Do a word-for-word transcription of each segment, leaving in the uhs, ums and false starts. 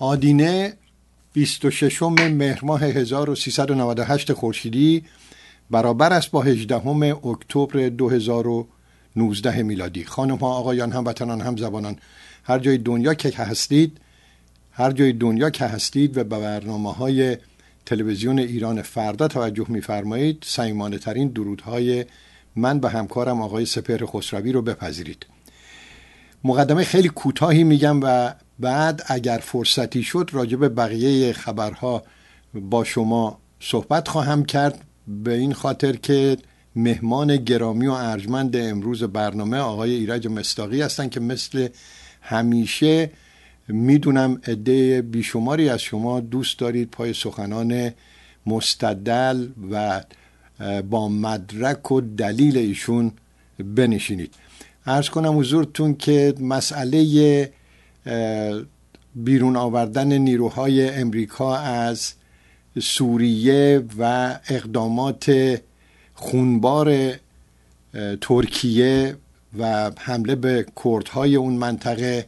آدینه بیست و ششم مهر ماه هزار و سیصد و نود و هشت خورشیدی برابر است با هجدهم اکتبر دو هزار و نوزده میلادی. خانم ها، آقایان، هموطنان، هم زبانان، هر جای دنیا که هستید هر جای دنیا که هستید و به برنامه‌های تلویزیون ایران فردا توجه می‌فرمایید، صمیمانه ترین درودهای من به همکارم آقای سپهر خسروی رو بپذیرید. مقدمه خیلی کوتاهی میگم و بعد اگر فرصتی شد راجع به بقیه خبرها با شما صحبت خواهم کرد، به این خاطر که مهمان گرامی و ارجمند امروز برنامه آقای ایرج مصداقی هستن که مثل همیشه میدونم عده بیشماری از شما دوست دارید پای سخنان مستدل و با مدرک و دلیل ایشون بنشینید. عرض کنم حضورتون که مسئله بیرون آوردن نیروهای امریکا از سوریه و اقدامات خونبار ترکیه و حمله به کردهای اون منطقه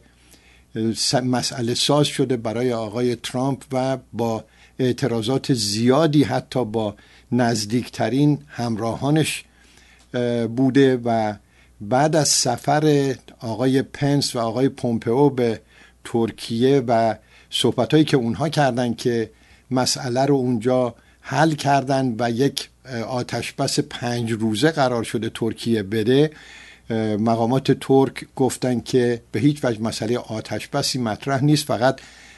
مسئله ساز شده برای آقای ترامپ و با اعتراضات زیادی حتی با نزدیکترین همراهانش بوده و بعد از سفر آقای پنس و آقای پومپئو به ترکیه و صحبتایی که اونها کردن که مسئله رو اونجا حل کردن و یک آتش بس پنج روزه قرار شده ترکیه بده، مقامات ترک گفتن که به هیچ وجه مسئله آتش بسی مطرح نیست، فقط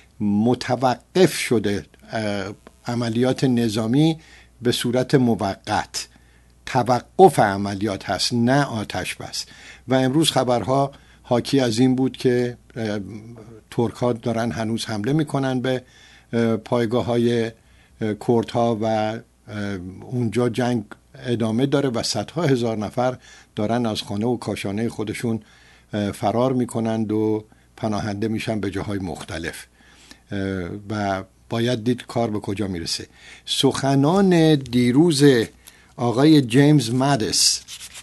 متوقف شده عملیات نظامی به صورت موقت، توقف عملیات هست نه آتش بس. و امروز خبرها حاکی از این بود که ترک ها دارن هنوز حمله میکنن به پایگاه های کردها و اونجا جنگ ادامه داره و صدها هزار نفر دارن از خانه و کاشانه خودشون فرار میکنند و پناهنده میشن به جاهای مختلف و باید دید کار به کجا میرسه. سخنان دیروز آقای جیمز مادیس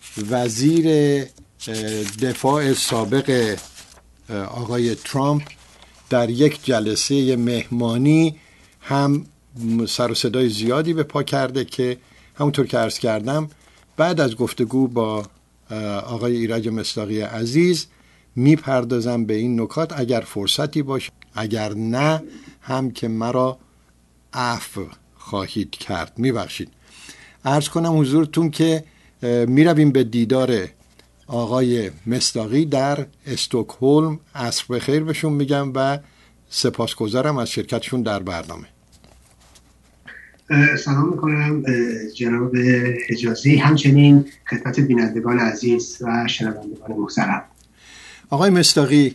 وزیر دفاع سابق آقای ترامپ در یک جلسه مهمانی هم سر و صدای زیادی به پا کرده که همونطور که عرض کردم بعد از گفتگو با آقای ایرج مصداقی عزیز میپردازم به این نکات اگر فرصتی باشه، اگر نه هم که مرا عفو خواهید کرد. میبخشید. عرض کنم حضورتون که میرویم به دیدار آقای مصداقی در استکهلم. عصر بخیر بهشون میگم و سپاسگزارم از شرکتشون در برنامه. سلام میکنم جناب حجازی، همچنین خدمت بینندگان عزیز و شنوندگان محترم. آقای مصداقی،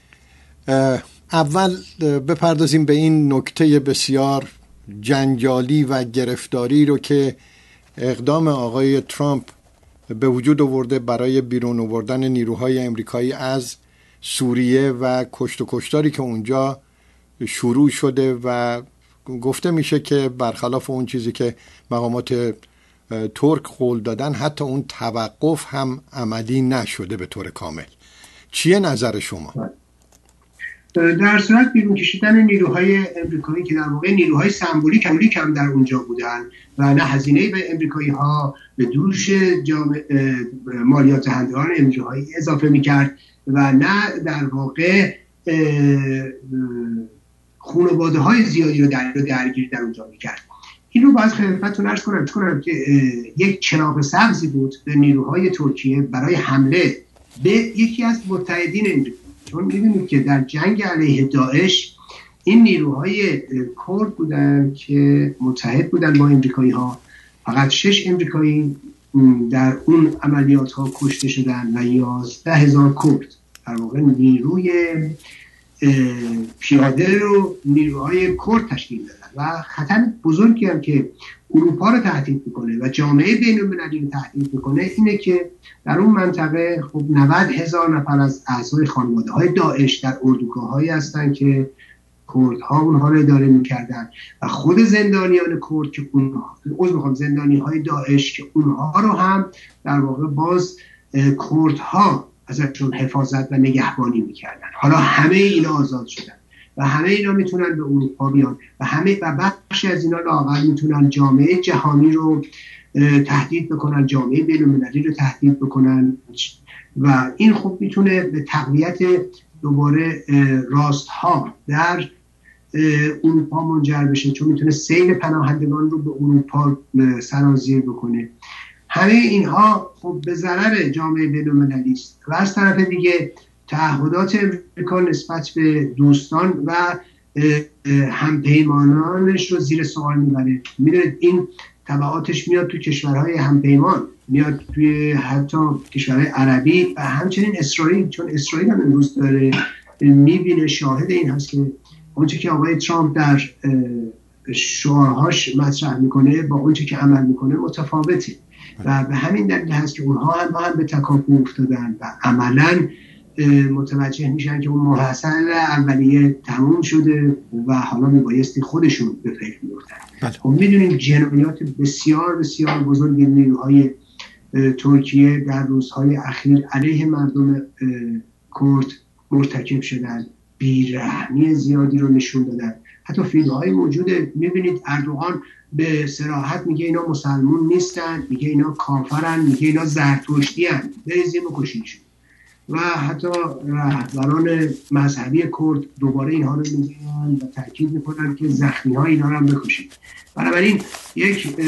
اول بپردازیم به این نکته بسیار جنجالی و گرفتاری رو که اقدام آقای ترامپ به وجود آورده برای بیرون آوردن نیروهای امریکایی از سوریه و کشت و کشتاری که اونجا شروع شده و گفته میشه که برخلاف اون چیزی که مقامات ترک قول دادن حتی اون توقف هم عملی نشده به طور کامل. چیه نظر شما؟ در صورت بیرون کشیدن نیروهای امریکایی که در واقع نیروهای سمبولیک امریک هم در اونجا بودن و نه هزینه به امریکایی ها به دوش مالیات دهندگان امریکایی اضافه میکرد و نه در واقع خانواده های زیادی رو در درگیر در اونجا میکرد. این رو باید خدمتتون عرض کنم کنم که یک چراغ سبزی بود به نیروهای ترکیه برای حمله به یکی از متحدین امریکا، چون می‌بینید که در جنگ علیه داعش این نیروهای کرد بودن که متحد بودن با امریکایی ها. فقط شش امریکایی در اون عملیات ها کشته شدن و یازده هزار کرد. در واقع نیروی پیاده رو نیروهای کرد تشکیل دادن و خطر بزرگی هم که اروپا رو تهدید میکنه و جامعه بین المللی رو تهدید میکنه اینه که در اون منطقه خب نود هزار نفر از اعضای خانواده های داعش در اردوگاه هایی هستن که کردها اونها رو اداره میکردن و خود زندانیان کرد که اونها عذر میخوام زندانی های داعش که اونها رو هم در واقع باز کردها ازشون حفاظت و نگهبانی میکردن. حالا همه اینا آزاد شدن و همه اینا میتونن به اروپا بیان و همه و بخشی از اینا لااقل میتونن جامعه جهانی رو تهدید بکنن، جامعه بین‌المللی رو تهدید بکنن و این خب میتونه به تقویت دوباره راستها در اروپا منجر بشه، چون میتونه سیل پناهندگان رو به اروپا سرازیر بکنه. همه اینها خب به ضرر جامعه بین‌المللی است و از طرف دیگه تعهدات امریکا نسبت به دوستان و همپیمانانش رو زیر سوال میبره. میدونید این تبعاتش میاد تو کشورهای همپیمان، میاد توی حتی کشورهای عربی و همچنین اسرائیل، چون اسرائیل هم امروز داره میبینه، شاهد این هست که اونچه که آقای ترامپ در شعارهاش مطرح میکنه با اونچه که عمل میکنه متفاوته و به همین دلیل هست که اونها هم با هم به تکاپو افتادن و عملاً متوجه میشن که اون محصل اولیه تموم شده و حالا میبایستی خودشون به فکر بیفتن. خب میدونیم جنایات بسیار بسیار بزرگ نیروهای ترکیه در روزهای اخیر علیه مردم کرد مرتکب شدن، بیرحمی زیادی رو نشون دادن. حتی فیلم‌های موجوده، میبینید اردوغان به صراحت میگه اینا مسلمون نیستن، میگه اینا کافرن، میگه اینا زرتشتی هن، بریزیم و کشیدشون. و حتی رهبران مذهبی کرد دوباره اینها رو میگن و تاکید میکنن که زخمی ها اینا رو هم بکشید. بنابراین یک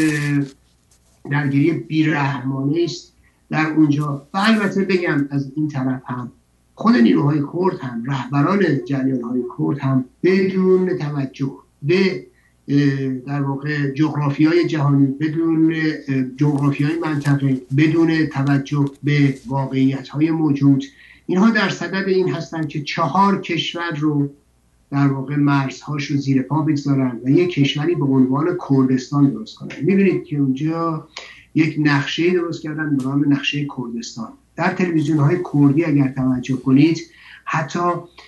درگیری بیرحمانه است در اونجا. و البته بگم از این طرف هم خود نیروهای کرد هم رهبران جریان های کرد هم بدون توجه به در واقع جغرافیای جهانی، بدون جغرافیای منطقه، بدون توجه به واقعیت‌های موجود، اینها در صدد این هستند که چهار کشور رو در واقع مرزهاش رو زیر پا بگذارن و یک کشوری به عنوان کردستان درست کنن. می‌بینید که اونجا یک نقشه درست کردن به نام نقشه کردستان. در تلویزیون‌های کردی اگر توجه کنید حتی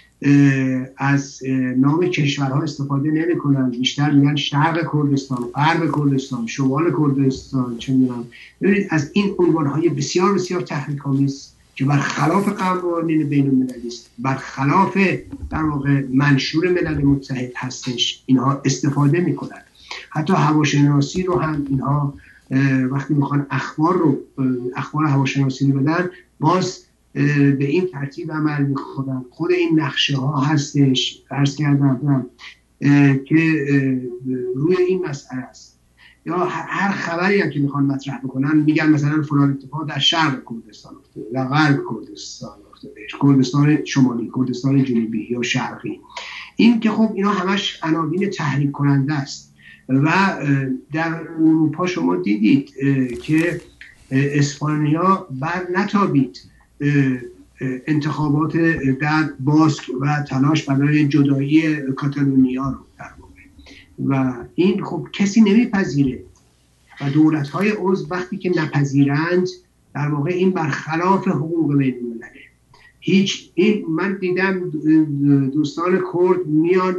از نام کشورها استفاده نمی کنن، بیشتر میگن شرق کردستان، غرب کردستان، شمال کردستان، چه میدونم. ببینید از این عنوانهای بسیار بسیار تحریک‌آمیز که برخلاف قوانین بین‌المللی است، برخلاف در واقع منشور ملل متحد هستش، اینها استفاده میکنن. حتی هواشناسی رو هم اینها وقتی میخوان اخبار رو اخبار هواشناسی رو بدن، باز به این ترتیب عمل میکنن. خود این نقشه ها هستش، عرض کردم که روی این مسئله است. یا هر خبری هم که میخوان مطرح بکنن میگن مثلا فلان اتفاق در شرق کردستان افتاده و غرب کردستان افتاده، کردستان شمالی، کردستان جنوبی یا شرقی. این که خب اینا همش عناوین تحریک کننده است. و در اروپا شما دیدید که اسپانیا بر نتابید انتخابات در باسک و تلاش برای جدایی کاتالونیا رو در واقع، و این خب کسی نمیپذیره و دولت‌های عضو وقتی که نپذیرند در واقع این برخلاف حقوق بین‌المللی. هیچ این من دیدم دوستان کرد میان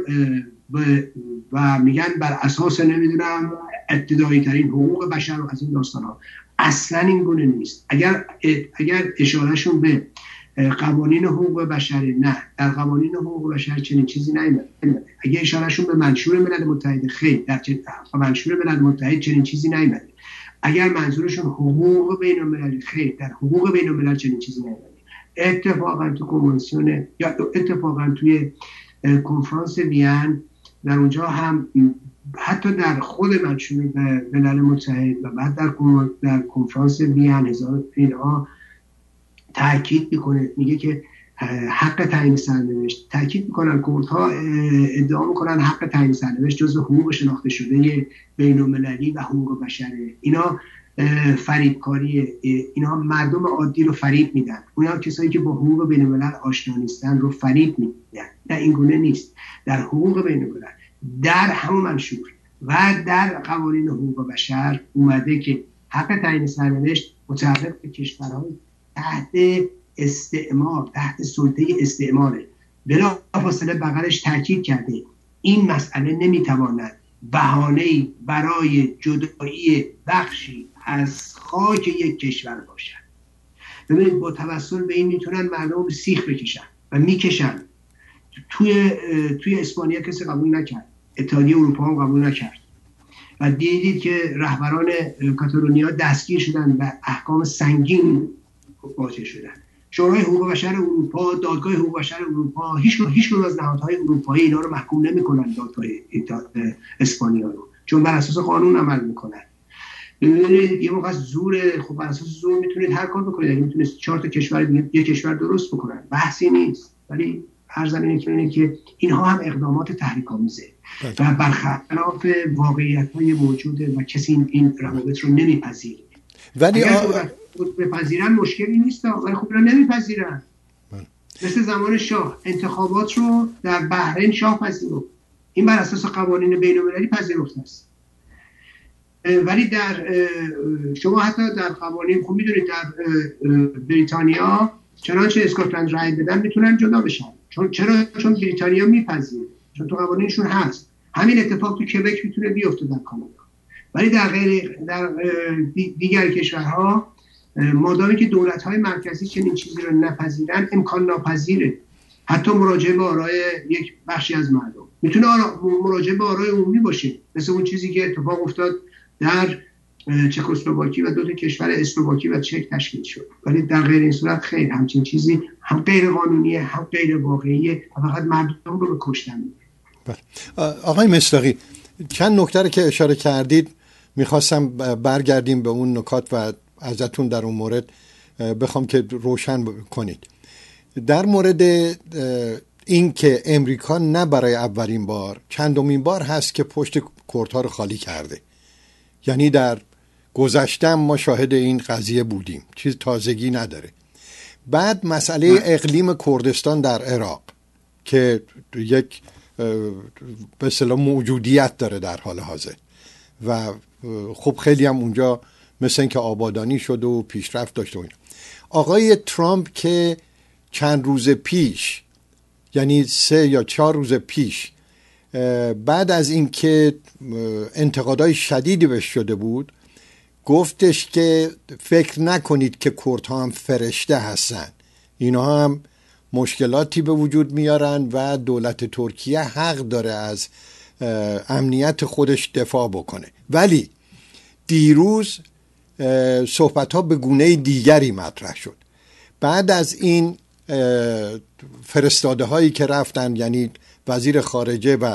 و میگن بر اساس نمیدونم ابتدایی ترین حقوق بشر و از این داستان ها. اصلا این گونه نیست. اگر اگر اشارهشون به قوانین حقوق بشر، نه، در قوانین حقوق بشر چنین چیزی نیامده. اگر اشارهشون به منشور ملل متحد، خیر، در منشور ملل متحد چنین چیزی نیامده. اگر منظورشون حقوق بین‌المللی، خیر، در حقوق بین‌الملل چنین چیزی نیامده. اتفاقا تو کنوانسیون یا اتفاقا توی کنفرانس وین در اونجا هم حتی در خود منشور ملل متحد و بعد در در کنفرانس وین هزار اینها تاکید میکنه، میگه که حق تعیین سرنوشت، تاکید میکنن کردها ادعا میکنن حق تعیین سرنوشت جزو حقوق شناخته شده بین‌المللی و حقوق بشره. اینا فریبکاریه، اینا مردم عادی رو فریب میدن، اونا کسایی که با حقوق بین‌الملل آشنا نیستن رو فریب میدن. نه، این گونه نیست. در حقوق بین‌الملل، در همون منشور و در قوانین حقوق بشر اومده که حق تعیین سرنوشت متعلق به کشورهای تحت استعمار، تحت سلطه استعماره. بلافاصله بغلش تاکید کرده این مسئله نمیتواند بهانه‌ای برای جدایی بخشی از خاک یک کشور باشد. ببینید با توسل به این میتونن مردم به سیخ بکشن و میکشن. توی توی اسپانیا کسی قبول نکرد، اتحادیه اروپا هم قبول نکرد و دیدید که رهبران کاتالونیا دستگیر شدن و احکام سنگین واجه شدن. شورای حقوق بشر اروپا، دادگاه حقوق بشر اروپا، هیچ هیچ از نهادهای اروپایی اینا رو محکوم نمی‌کنن، دادگاه اسپانیا رو، چون بر اساس قانون عمل می‌کنن. ببینید یه موقع زور، خب بر اساس زور میتونید هر کار بکنید، اگه میتونید چهار تا کشور دیگه یک کشور درست بکنن، بحثی نیست. ولی هر زمینه که اینه که اینها هم اقدامات تحریک‌آمیزه و برخلاف واقعیت‌های موجوده و کسی این, این روابط رو نمیپذیره. ولی اگر آ... بپذیرن مشکلی نیست، ولی خب رو نمیپذیرن. مثل زمان شاه انتخابات رو در بحرین شاه پذیرفت، این بر اساس قوانین بین‌المللی پذیرفته است. ولی در شما حتی در قوانین خب میدونید در بریتانیا چنانچه اسکاتلند رای بدن میتونن جدا بشن، چون چرا؟ چون بریتانیا میپذیره، چون تو قوانینشون هست. همین اتفاق تو کبک میتونه بیفته در کانادا. ولی در غیر در دیگر کشورها مادامی که دولت‌های مرکزی چنین چیزی رو نپذیرن، امکان ناپذیره حتی مراجعه به آرای یک بخشی از مردم. میتونه مراجعه به آرای عمومی باشه، مثل اون چیزی که اتفاق افتاد در چکسلواکی و دو تا کشور اسلواکی و چک تشکیل شد. ولی در غیر این صورت خیر، همچین چیزی هم غیر قانونیه هم غیر واقعیه و فقط مردم رو به کشتن می‌بره. آقای مصداقی، چند نکته رو که اشاره کردید میخواستم برگردیم به اون نکات و ازتون در اون مورد بخوام که روشن کنید. در مورد این که امریکا نه برای اولین بار، چندمین بار هست که پشت کردها رو خالی کرده. یعنی در گذشته ما شاهد این قضیه بودیم، چیز تازگی نداره. بعد مسئله اقلیم کردستان در عراق که یک به اصطلاح موجودیت داره در حال حاضر و خب خیلی هم اونجا مثل این که آبادانی شده و پیشرفت داشته. و آقای ترامپ که چند روز پیش، یعنی سه یا چهار روز پیش، بعد از اینکه انتقادهای شدیدی بهش شده بود، گفتش که فکر نکنید که کردها هم فرشته هستن، اینا هم مشکلاتی به وجود میارن و دولت ترکیه حق داره از امنیت خودش دفاع بکنه. ولی دیروز صحبت ها به گونه دیگری مطرح شد. بعد از این فرستاده هایی که رفتن، یعنی وزیر خارجه و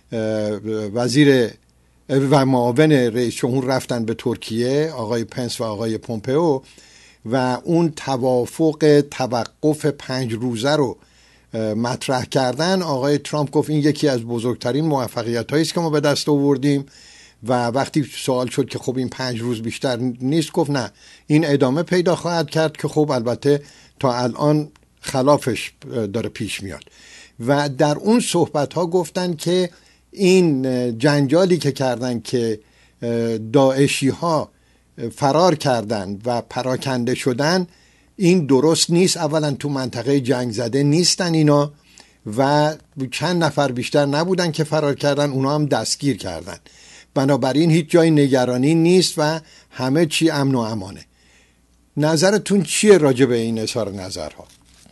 وزیر و معاون رئیس جمهور رفتن به ترکیه، آقای پنس و آقای پومپئو، و اون توافق توقف پنج روزه رو مطرح کردن، آقای ترامپ گفت این یکی از بزرگترین موفقیت هایی است که ما به دست آوردیم. و وقتی سوال شد که خب این پنج روز بیشتر نیست، گفت نه، این ادامه پیدا خواهد کرد که خب البته تا الان خلافش داره پیش میاد. و در اون صحبت ها گفتن که این جنجالی که کردن که داعشی ها فرار کردن و پراکنده شدن، این درست نیست. اولا تو منطقه جنگ زده نیستن اینا و چند نفر بیشتر نبودن که فرار کردن، اونا هم دستگیر کردن. بنابراین هیچ جای نگرانی نیست و همه چی امن و امانه. نظرتون چیه راجع به این اظهار نظرها؟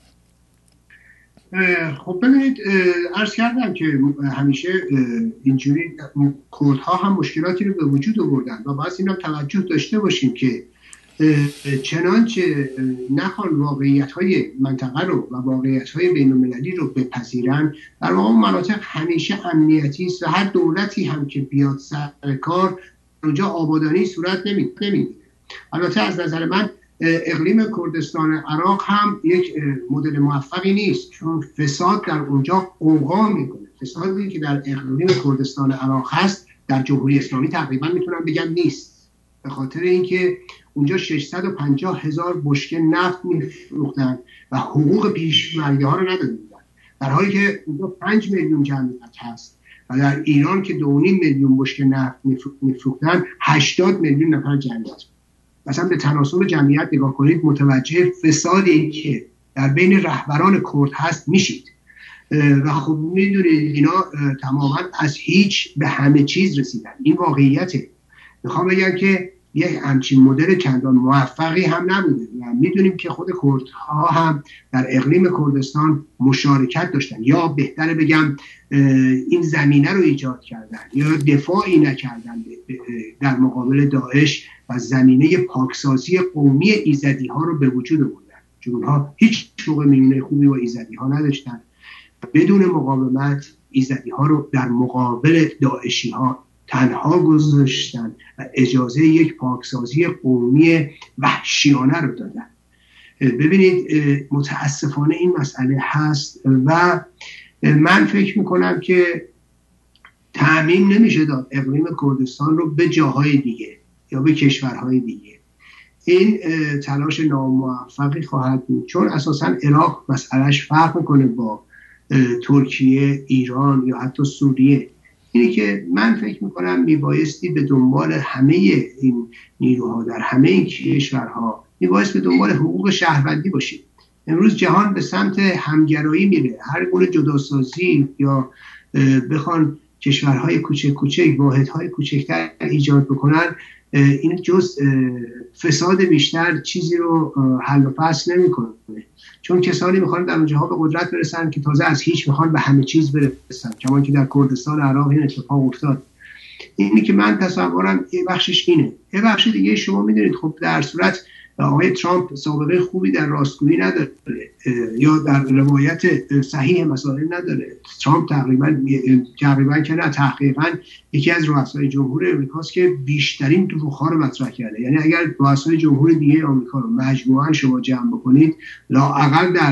خب ببینید، عرض کردم که همیشه اینجوری کردها هم مشکلاتی رو به وجود آوردن و باید این هم توجه داشته باشیم که چنانچه نخوان واقعیت‌های منطقه رو و واقعیت‌های بین‌المللی رو بپذیرن، در واقع مناطق همیشه امنیتی است و هر دولتی هم که بیاد سر کار اونجا آبادانی صورت نمی‌گیره. البته از نظر من اقلیم کردستان عراق هم یک مدل موفقی نیست، چون فساد در اونجا قوقا میکنه. فسادی که در اقلیم کردستان عراق هست در جمهوری اسلامی تقریبا میتونم بگم نیست، به خاطر اینکه اونجا ششصد و پنجاه هزار بشکه نفت میفروختن و حقوق پیشمرگه ها رو نداده بودن، در حالی که اونجا پنج میلیون جمعیت هست و در ایران که دو و نیم میلیون بشکه نفت میفروختن هشتاد میلیون نفر جمعیت. مثلا به تناسب جمعیت نگاه کنید، متوجه فسادی که در بین رهبران کرد هست میشید. و خب میدونید اینا تماما از هیچ به همه چیز رسیدن. این واقعیته. میخوام بگم که یک همچین مدل چندان موفقی هم نبوده و میدونیم که خود کردها هم در اقلیم کردستان مشارکت داشتن، یا بهتره بگم این زمینه رو ایجاد کردن یا دفاعی نکردن در مقابل داعش و زمینه پاکسازی قومی ایزدی ها رو به وجود آوردن، چون اونها هیچ موقع میونه خوبی با ایزدی ها نداشتن. بدون مقاومت ایزدی ها رو در مقابل داعشی ها تنها گذاشتن و اجازه یک پاکسازی قومی وحشیانه رو دادن. ببینید متاسفانه این مسئله هست و من فکر میکنم که تعمیم نمیشه داد اقلیم کردستان رو به جاهای دیگه یا به کشورهای دیگه. این تلاش ناموفقی خواهد بود، چون اساساً عراق مسئلهش فرق میکنه با ترکیه، ایران یا حتی سوریه. اینه که من فکر میکنم میبایستی به دنبال همه این نیروها در همه این کشورها میبایست به دنبال حقوق شهروندی باشید. امروز جهان به سمت همگرایی میره، هر گونه جداسازی یا بخوان کشورهای کوچک کوچک واحدهای کوچکتر ایجاد بکنن، این جز فساد بیشتر چیزی رو حل و فصل نمیکنه، چون کسانی میخوان در اونجاها به قدرت برسن که تازه از هیچ میخوان به همه چیز برسن، کما که در کردستان عراق این اتفاق افتاد. اینی که من تصورم یه بخشش اینه. یه بخش دیگه شما میدونید خب در صورت آقای ترامپ سابقه خوبی در راستگویی نداره یا در روایت صحیح مسائل نداره. ترامپ تقریبا تقریبا که نه تحقیقا یکی از رؤسای جمهور امریکاست که بیشترین دروغ‌ها رو مطرح کرده. یعنی اگر رؤسای جمهور دیگه آمریکا رو مجموعاً شما جمع بکنید، لااقل در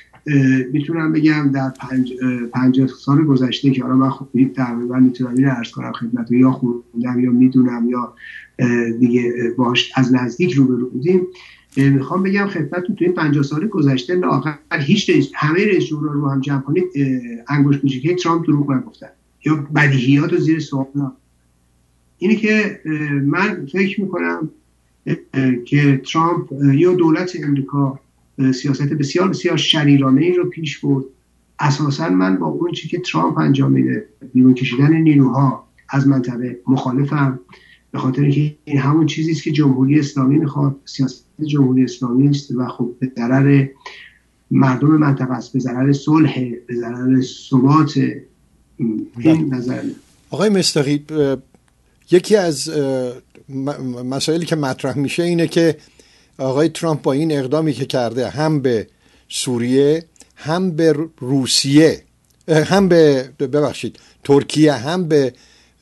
میتونم بگم در پنج پنجاه سال گذشته که حالا من خب تقریبا میتونم این عرض کنم خدمتتون، یا خوندم یا میدونم یا دیگه باش از نزدیک روبرو بودیم، میخوام بگم خدمتتون تو این پنجاه سال گذشته لااقل هیچ رئیس همه رئیس جمهورا رو هم جمع کنید انگشت کوچیکه ترامپ دروغ نگفتن یا بدیهیات رو زیر سوال نبردن. اینی که من فکر میکنم که ترامپ یا دولت امریکا سیاست بسیار بسیار شریرانه ای رو پیش برد. اساسا من با اون چیزی که ترامپ انجام میده، بیرون کشیدن نیروها از منطقه، مخالفم، به خاطر اینکه این همون چیزی است که جمهوری اسلامی میخواد، سیاست جمهوری اسلامی است و خب به ضرر مردم منطقه است، به ضرر صلح، به ضرر ثبات. این نظر آقای مصداقی، یکی از مسائلی که مطرح میشه اینه که آقای ترامپ با این اقدامی که کرده هم به سوریه، هم به روسیه، هم به ببخشید ترکیه، هم به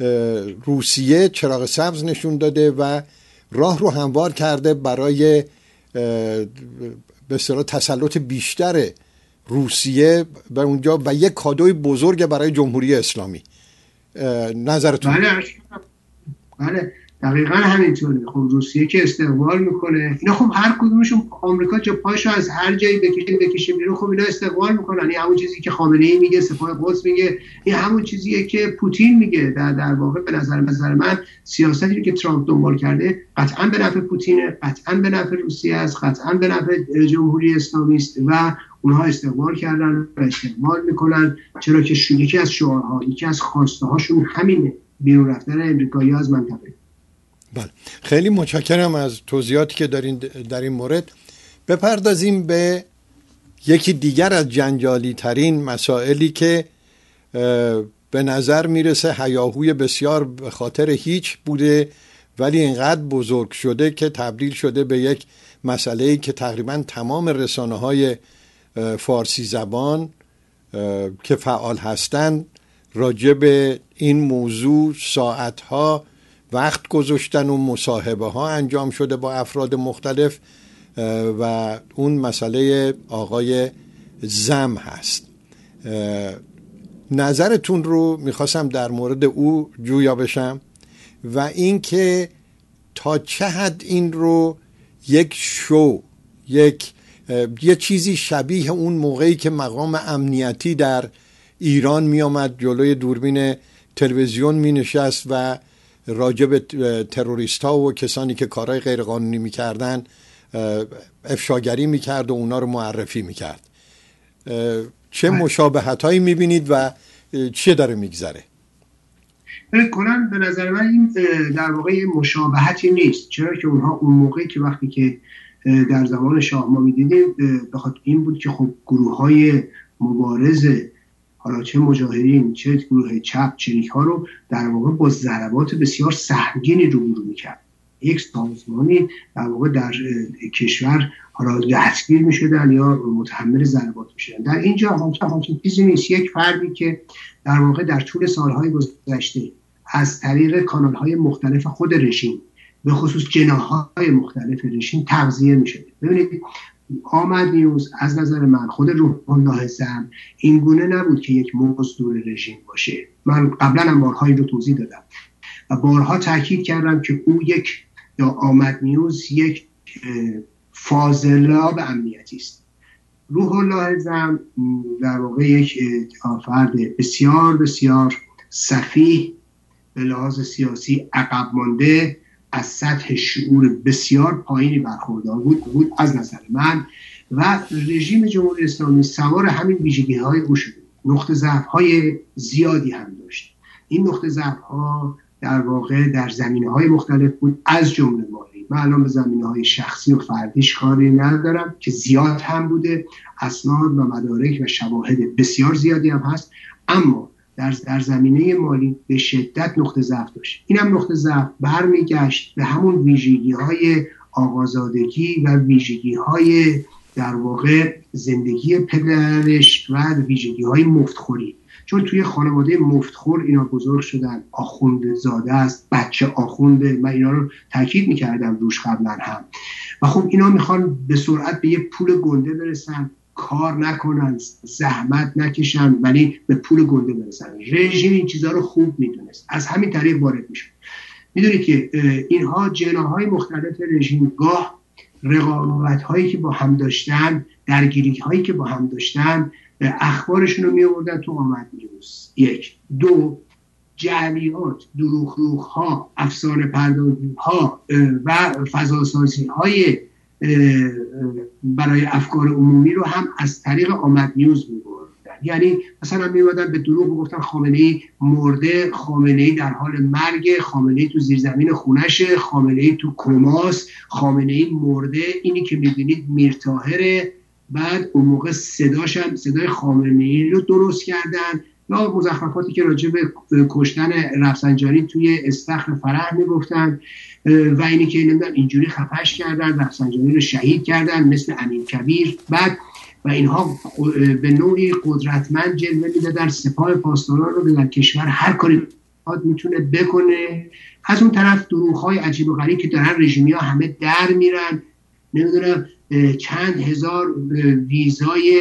روسیه چراغ سبز نشون داده و راه رو هموار کرده برای به اصطلاح تسلط بیشتر روسیه به اونجا و یک کادوی بزرگ برای جمهوری اسلامی. نظرتون؟ بله بله دقیقا همینطوره. خب روسیه که استقبال میکنه، اینا خب هر کدومشون آمریکا چه پایشو از هر جایی بکشه بکشه بیرون، خب اینا استقبال میکنن. این همون چیزی که خامنه‌ای میگه، سپاه قدس میگه، این همون چیزیه که پوتین میگه. در در واقع به نظر نظر من سیاستی که ترامپ دنبال کرده قطعا به نفع پوتینه، قطعا به نفع روسیه است، قطعا به نفع جمهوری اسلامی است و اونها استقبال کردن و استقبال میکنن، چرا که یکی از شعارها، یکی از خواسته هاشون همینه، بیرون رفتن امریکایی‌ها از منطقه. بله، خیلی متشکرم از توضیحاتی که دارین در این مورد. بپردازیم به یکی دیگر از جنجالی ترین مسائلی که به نظر میرسه هیاهوی بسیار به خاطر هیچ بوده ولی اینقدر بزرگ شده که تبدیل شده به یک مسئله‌ای که تقریبا تمام رسانه‌های فارسی زبان که فعال هستند راجع به این موضوع ساعتها وقت گذاشتن و مصاحبه ها انجام شده با افراد مختلف و اون مسئله آقای زم هست. نظرتون رو میخواستم در مورد او جویا بشم و این که تا چه حد این رو یک شو، یک یه چیزی شبیه اون موقعی که مقام امنیتی در ایران می آمد جلوی دوربین تلویزیون می نشست و راجع به تروریست ها و کسانی که کارهای غیرقانونی می کردن افشاگری می کرد و اونا رو معرفی می کرد. چه مشابهت هایی می بینید و چه داره می گذره؟ ولی کلا به نظر من این در واقع مشابهتی نیست، چرا که اونها اون موقعی که وقتی که در زمان شاه ما می‌دیدیم به خاطر این بود که خب گروه‌های مبارز، حالا چه مجاهدین چه گروه چپ چریک ها رو در واقع با ضربات بسیار سهمگینی روبرو می‌کرد. یک سازمانی در واقع در کشور حالا دستگیر می‌شدن یا متحمل ضربات می‌شدن. در اینجا همچین چیزی نیست. یک فردی که در واقع در طول سالهای گذشته از طریق کانال‌های مختلف خود رژیم به خصوص جناح‌های مختلف رژیم تغذیه می‌شده. ببینید آمد نیوز از نظر من، خود روح الله زم این گونه نبود که یک مزدور رژیم باشه. من قبلا هم بارها این رو توضیح دادم و بارها تاکید کردم که او یک یا آمد نیوز یک فاضلاب امنیتی است. روح الله زم در واقع یک فرد بسیار بسیار سفیه به لحاظ سیاسی، عقب مانده، از سطح شعور بسیار پایینی برخوردار بود بود از نظر من و رژیم جمهوری اسلامی سوار همین ویژگی های او شده. نقطه ضعف های زیادی هم داشت. این نقطه ضعف ها در واقع در زمینه های مختلف بود، از جمله مالی. من الان به زمینه های شخصی و فردیش کاری ندارم که زیاد هم بوده، اسناد و مدارک و شواهد بسیار زیادی هم هست، اما در در زمینه مالی به شدت نقطه ضعف داشت. این هم نقطه ضعف برمیگشت به همون ویژگی‌های آقازادگی و ویژگی‌های در واقع زندگی پدرش و ویژگی‌های مفتخوری، چون توی خانواده مفتخور اینا بزرگ شدن. آخوند زاده است، بچه آخونده، من اینا رو تاکید می‌کردم روش قبلا هم. و خب اینا میخوان به سرعت به یه پول گنده برسن، کار نکنن، زحمت نکشن، ولی به پول گنده برسن. رژیم این چیزها رو خوب میدونست، از همین طریق وارد میشد. میدونید که اینها جناح‌های مختلف رژیم گاه رقابت‌هایی که با هم داشتن، درگیری‌هایی که با هم داشتن، اخبارشون رو می‌آوردن تو آمد نیوز. یک. دو، جعلیات، دروغ‌ها، افسانه پردازی‌ها و فضاسازی‌های برای افکار عمومی رو هم از طریق آمد نیوز می‌بردن. یعنی مثلا می‌اومدن به دروغ می‌گفتن خامنه‌ای مرده، خامنه‌ای در حال مرگ، خامنه‌ای تو زیرزمین خونشه، خامنه‌ای تو کماست، خامنه‌ای مرده، اینی که می‌بینید میرطاهره. بعد اون موقع صداش هم صدای خامنه‌ای رو درست کردن، یا مزخرفاتی که راجع به کشتن رفسنجانی توی استخر فرح میگفتن و اینی که نمیدونم اینجوری خفش کردن، رفسنجانی رو شهید کردن مثل امین کبیر. بعد و اینها به نوعی قدرتمند جلوه میدادن، سپاه پاسداران رو در کشور هر کاری میتونه بکنه. از اون طرف دروغ‌های عجیب و غریب که دارن رژیمی ها همه در میرن، نمیدونم چند هزار ویزای